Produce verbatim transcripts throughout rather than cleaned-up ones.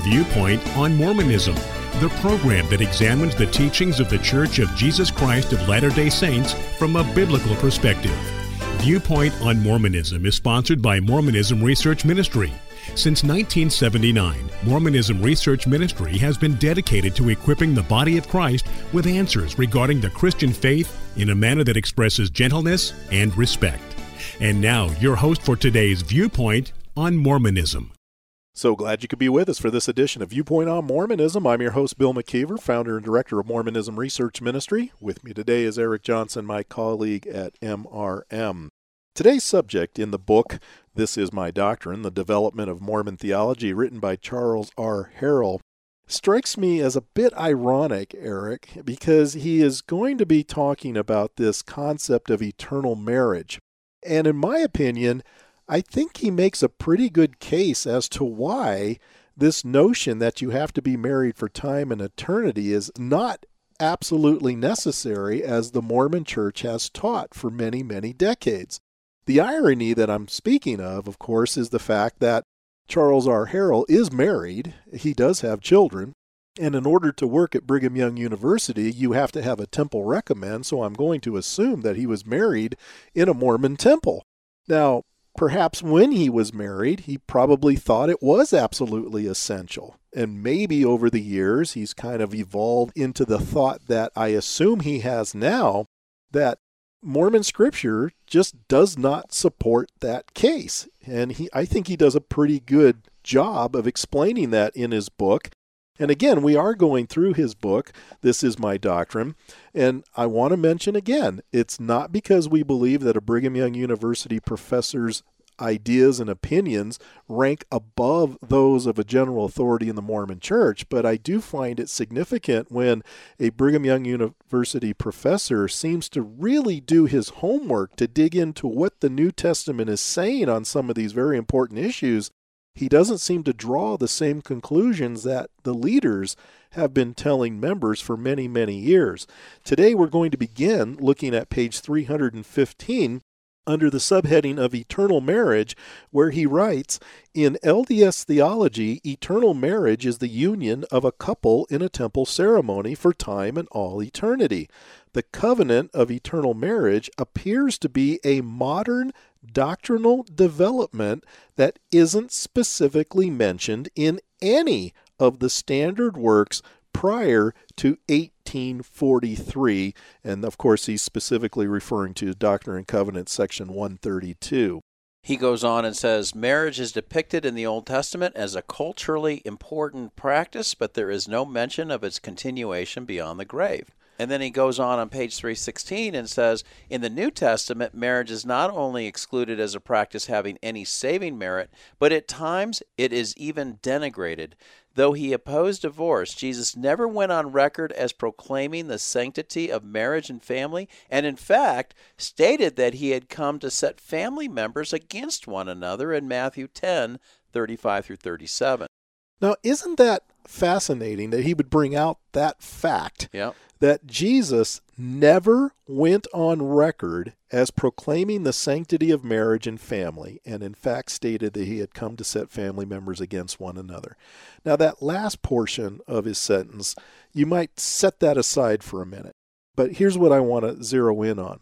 Viewpoint on Mormonism, the program that examines the teachings of the Church of Jesus Christ of Latter-day Saints from a biblical perspective. Viewpoint on Mormonism is sponsored by Mormonism Research Ministry. Since nineteen seventy-nine, Mormonism Research Ministry has been dedicated to equipping the body of Christ with answers regarding the Christian faith in a manner that expresses gentleness and respect. And now, your host for today's Viewpoint on Mormonism. So glad you could be with us for this edition of Viewpoint on Mormonism. I'm your host, Bill McKeever, founder and director of Mormonism Research Ministry. With me today is Eric Johnson, my colleague at M R M. Today's subject in the book, This Is My Doctrine, The Development of Mormon Theology, written by Charles R. Harrell, strikes me as a bit ironic, Eric, because he is going to be talking about this concept of eternal marriage. And in my opinion, I think he makes a pretty good case as to why this notion that you have to be married for time and eternity is not absolutely necessary, as the Mormon Church has taught for many, many decades. The irony that I'm speaking of, of course, is the fact that Charles R. Harrell is married. He does have children. And in order to work at Brigham Young University, you have to have a temple recommend, so I'm going to assume that he was married in a Mormon temple. Now, perhaps when he was married, he probably thought it was absolutely essential. And maybe over the years, he's kind of evolved into the thought that I assume he has now, that Mormon scripture just does not support that case. And he, I think he does a pretty good job of explaining that in his book. And again, we are going through his book, This Is My Doctrine, and I want to mention again, it's not because we believe that a Brigham Young University professor's ideas and opinions rank above those of a general authority in the Mormon Church, but I do find it significant when a Brigham Young University professor seems to really do his homework to dig into what the New Testament is saying on some of these very important issues. He doesn't seem to draw the same conclusions that the leaders have been telling members for many, many years. Today we're going to begin looking at page three hundred fifteen under the subheading of Eternal Marriage, where he writes, "In L D S theology, eternal marriage is the union of a couple in a temple ceremony for time and all eternity. The covenant of eternal marriage appears to be a modern doctrinal development that isn't specifically mentioned in any of the standard works prior to eighteen forty-three, and of course he's specifically referring to Doctrine and Covenants section one thirty-two. He goes on and says, marriage is depicted in the Old Testament as a culturally important practice, but there is no mention of its continuation beyond the grave. And then he goes on on page three sixteen and says, in the New Testament, marriage is not only excluded as a practice having any saving merit, but at times it is even denigrated. Though he opposed divorce, Jesus never went on record as proclaiming the sanctity of marriage and family, and in fact stated that he had come to set family members against one another in Matthew ten, thirty-five through thirty-seven. Now, isn't that fascinating that he would bring out that fact? Yeah. That Jesus never went on record as proclaiming the sanctity of marriage and family, and in fact stated that he had come to set family members against one another. Now, that last portion of his sentence, you might set that aside for a minute. But here's what I want to zero in on.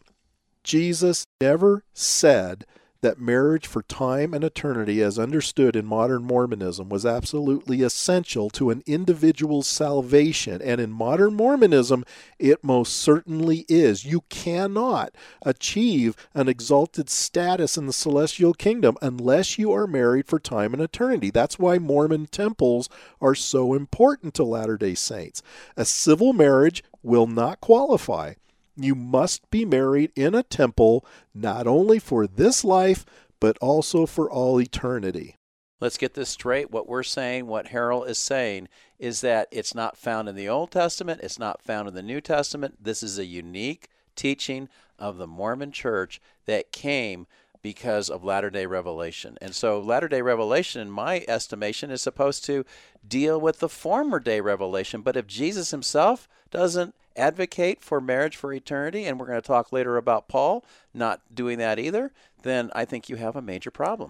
Jesus never said that marriage for time and eternity, as understood in modern Mormonism, was absolutely essential to an individual's salvation. And in modern Mormonism, it most certainly is. You cannot achieve an exalted status in the celestial kingdom unless you are married for time and eternity. That's why Mormon temples are so important to Latter-day Saints. A civil marriage will not qualify. You must be married in a temple, not only for this life, but also for all eternity. Let's get this straight. What we're saying, what Harrell is saying, is that it's not found in the Old Testament. It's not found in the New Testament. This is a unique teaching of the Mormon Church that came because of Latter-day Revelation. And so Latter-day Revelation, in my estimation, is supposed to deal with the former day revelation. But if Jesus himself doesn't advocate for marriage for eternity, and we're going to talk later about Paul not doing that either, then I think you have a major problem.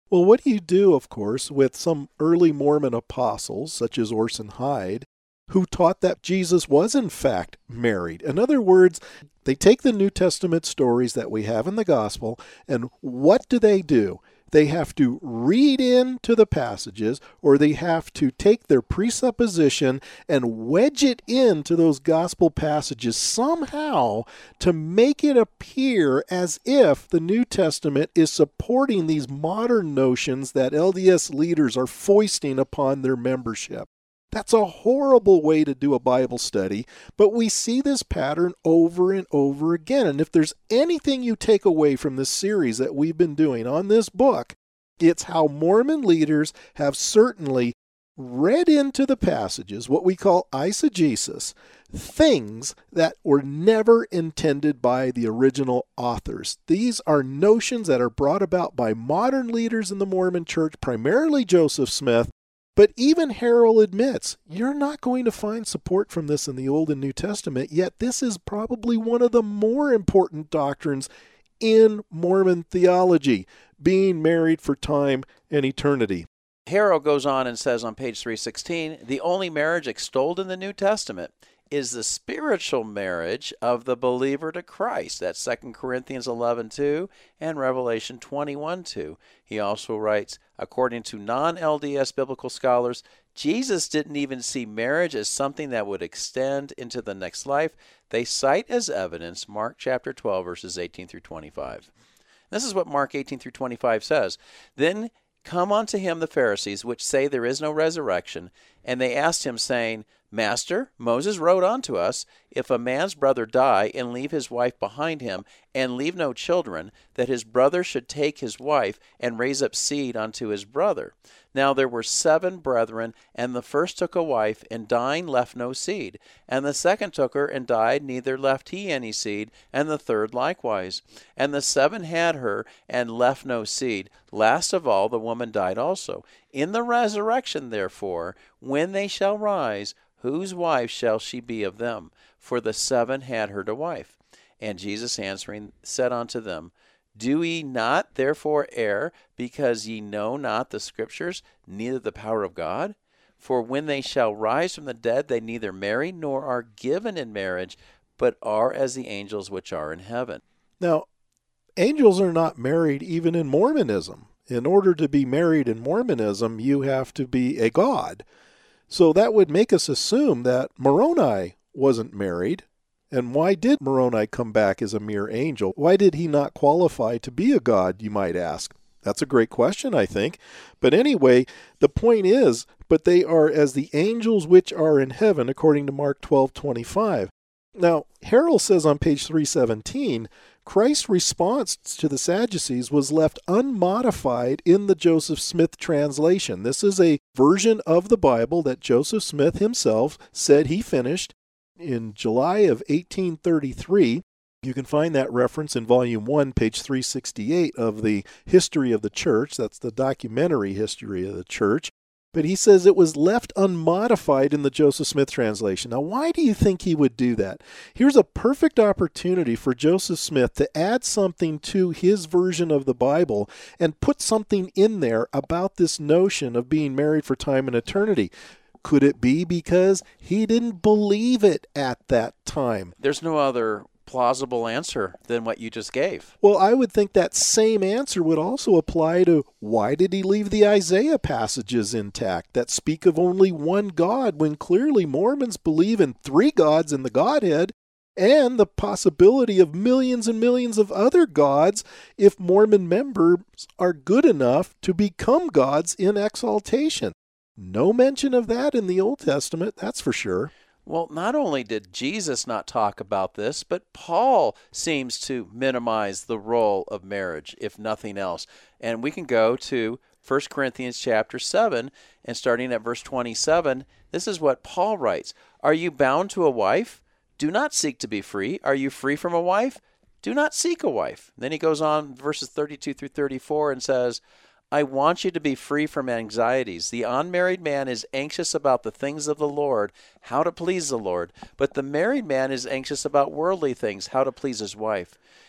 Well, what do you do, of course, with some early Mormon apostles, such as Orson Hyde, who taught that Jesus was, in fact, married? In other words, they take the New Testament stories that we have in the Gospel, and what do they do? They have to read into the passages, or they have to take their presupposition and wedge it into those gospel passages somehow to make it appear as if the New Testament is supporting these modern notions that L D S leaders are foisting upon their membership. That's a horrible way to do a Bible study, but we see this pattern over and over again. And if there's anything you take away from this series that we've been doing on this book, it's how Mormon leaders have certainly read into the passages what we call eisegesis, things that were never intended by the original authors. These are notions that are brought about by modern leaders in the Mormon Church, primarily Joseph Smith. But even Harrell admits, you're not going to find support from this in the Old and New Testament, yet this is probably one of the more important doctrines in Mormon theology, being married for time and eternity. Harrell goes on and says on page three sixteen, the only marriage extolled in the New Testament is the spiritual marriage of the believer to Christ. That's Second Corinthians eleven two and Revelation twenty-one two. He also writes, according to non-L D S biblical scholars, Jesus didn't even see marriage as something that would extend into the next life. They cite as evidence Mark chapter twelve, verses eighteen through twenty-five. This is what Mark eighteen through twenty-five says. Then come unto him the Pharisees, which say there is no resurrection, and they asked him, saying, Master, Moses wrote unto us, if a man's brother die and leave his wife behind him, and leave no children, that his brother should take his wife and raise up seed unto his brother. Now there were seven brethren, and the first took a wife, and dying left no seed. And the second took her, and died, neither left he any seed, and the third likewise. And the seven had her, and left no seed. Last of all, the woman died also. In the resurrection, therefore, when they shall rise, whose wife shall she be of them? For the seven had her to wife. And Jesus answering said unto them, Do ye not therefore err, because ye know not the Scriptures, neither the power of God? For when they shall rise from the dead, they neither marry nor are given in marriage, but are as the angels which are in heaven. Now, angels are not married even in Mormonism. In order to be married in Mormonism, you have to be a god. So that would make us assume that Moroni wasn't married. And why did Moroni come back as a mere angel? Why did he not qualify to be a god, you might ask? That's a great question, I think. But anyway, the point is, but they are as the angels which are in heaven, according to Mark twelve twenty-five. Now, Harrell says on page three seventeen, Christ's response to the Sadducees was left unmodified in the Joseph Smith translation. This is a version of the Bible that Joseph Smith himself said he finished in July of eighteen thirty-three. You can find that reference in volume one, page three sixty-eight of the History of the Church. That's the documentary history of the church. But he says it was left unmodified in the Joseph Smith translation. Now, why do you think he would do that? Here's a perfect opportunity for Joseph Smith to add something to his version of the Bible and put something in there about this notion of being married for time and eternity. Could it be because he didn't believe it at that time? There's no other plausible answer than what you just gave. Well, I would think that same answer would also apply to why did he leave the Isaiah passages intact that speak of only one God when clearly Mormons believe in three gods in the Godhead and the possibility of millions and millions of other gods if Mormon members are good enough to become gods in exaltation. No mention of that in the Old Testament, that's for sure. Well, not only did Jesus not talk about this, but Paul seems to minimize the role of marriage, if nothing else. And we can go to First Corinthians chapter seven, and starting at verse twenty-seven, this is what Paul writes. Are you bound to a wife? Do not seek to be free. Are you free from a wife? Do not seek a wife. Then he goes on, verses thirty-two through thirty-four, and says, I want you to be free from anxieties. The unmarried man is anxious about the things of the Lord, how to please the Lord. But the married man is anxious about worldly things, how to please his wife.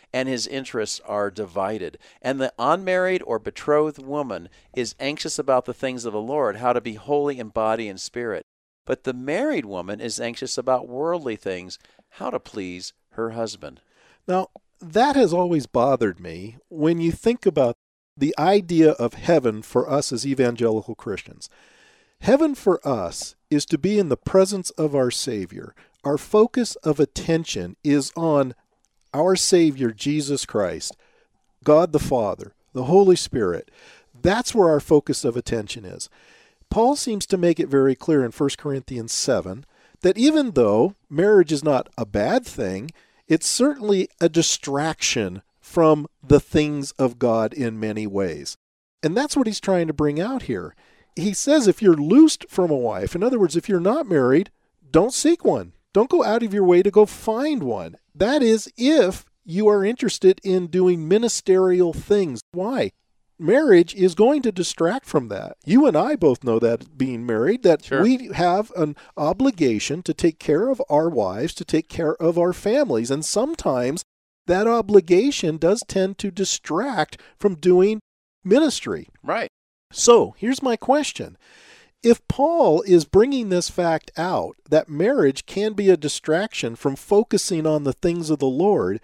and his interests are divided. And the unmarried or betrothed woman is anxious about the things of the Lord, how to be holy in body and spirit. But the married woman is anxious about worldly things, how to please her husband. Now, that has always bothered me when you think about the idea of heaven for us as evangelical Christians. Heaven for us is to be in the presence of our Savior. Our focus of attention is on our Savior, Jesus Christ, God the Father, the Holy Spirit. That's where our focus of attention is. Paul seems to make it very clear in First Corinthians seven that even though marriage is not a bad thing, it's certainly a distraction from the things of God in many ways. And that's what he's trying to bring out here. He says if you're loosed from a wife, in other words, if you're not married, don't seek one. Don't go out of your way to go find one. That is if you are interested in doing ministerial things. Why? Marriage is going to distract from that. You and I both know that being married, that Sure. we have an obligation to take care of our wives, to take care of our families. And sometimes that obligation does tend to distract from doing ministry. Right. So here's my question. If Paul is bringing this fact out, that marriage can be a distraction from focusing on the things of the Lord,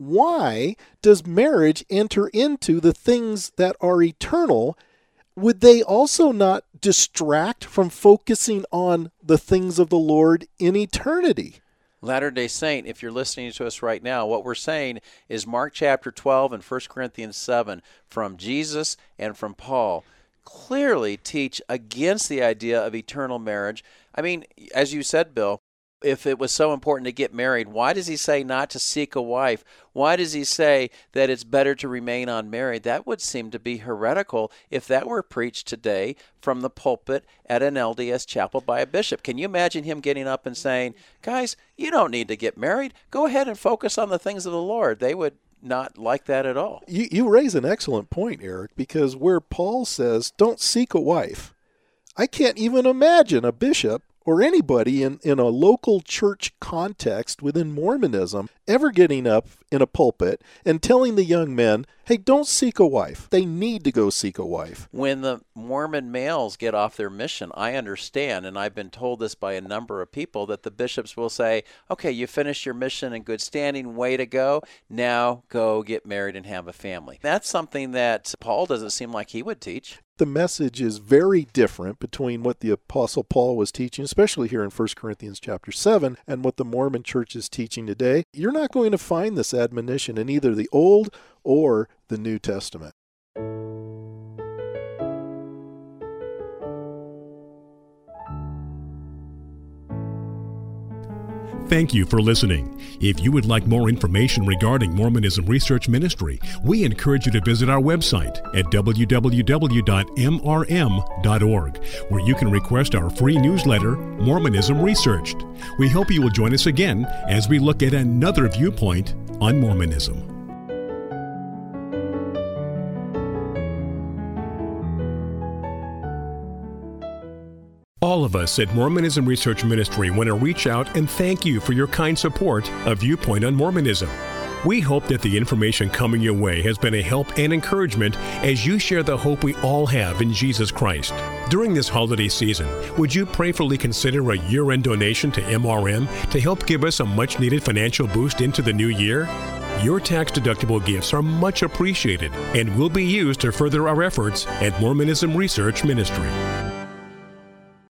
why does marriage enter into the things that are eternal? Would they also not distract from focusing on the things of the Lord in eternity? Latter-day Saint, if you're listening to us right now, what we're saying is Mark chapter twelve and First Corinthians seven from Jesus and from Paul clearly teach against the idea of eternal marriage. I mean, as you said, Bill, if it was so important to get married, why does he say not to seek a wife? Why does he say that it's better to remain unmarried? That would seem to be heretical if that were preached today from the pulpit at an L D S chapel by a bishop. Can you imagine him getting up and saying, guys, you don't need to get married. Go ahead and focus on the things of the Lord. They would not like that at all. You, you raise an excellent point, Eric, because where Paul says, don't seek a wife, I can't even imagine a bishop or anybody in, in a local church context within Mormonism ever getting up in a pulpit and telling the young men, hey, don't seek a wife. They need to go seek a wife. When the Mormon males get off their mission, I understand, and I've been told this by a number of people, that the bishops will say, okay, you finished your mission in good standing, way to go, now go get married and have a family. That's something that Paul doesn't seem like he would teach. The message is very different between what the Apostle Paul was teaching, especially here in First Corinthians chapter seven, and what the Mormon church is teaching today. You're not going to find this admonition in either the Old or the New Testament. Thank you for listening. If you would like more information regarding Mormonism Research Ministry, we encourage you to visit our website at w w w dot m r m dot org, where you can request our free newsletter, Mormonism Researched. We hope you will join us again as we look at another viewpoint on Mormonism. All of us at Mormonism Research Ministry want to reach out and thank you for your kind support of Viewpoint on Mormonism. We hope that the information coming your way has been a help and encouragement as you share the hope we all have in Jesus Christ. During this holiday season, would you prayerfully consider a year-end donation to M R M to help give us a much-needed financial boost into the new year? Your tax-deductible gifts are much appreciated and will be used to further our efforts at Mormonism Research Ministry.